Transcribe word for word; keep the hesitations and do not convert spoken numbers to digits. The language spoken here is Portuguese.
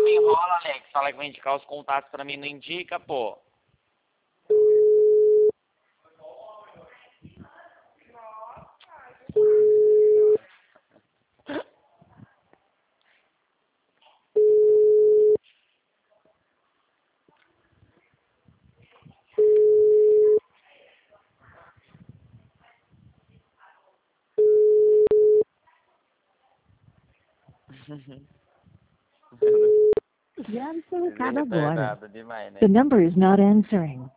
me enrola, Alex. Fala que vai indicar os contatos pra mim, não indica, pô. Já no seu recado Ele é agora. retardado demais, né? The number is not answering.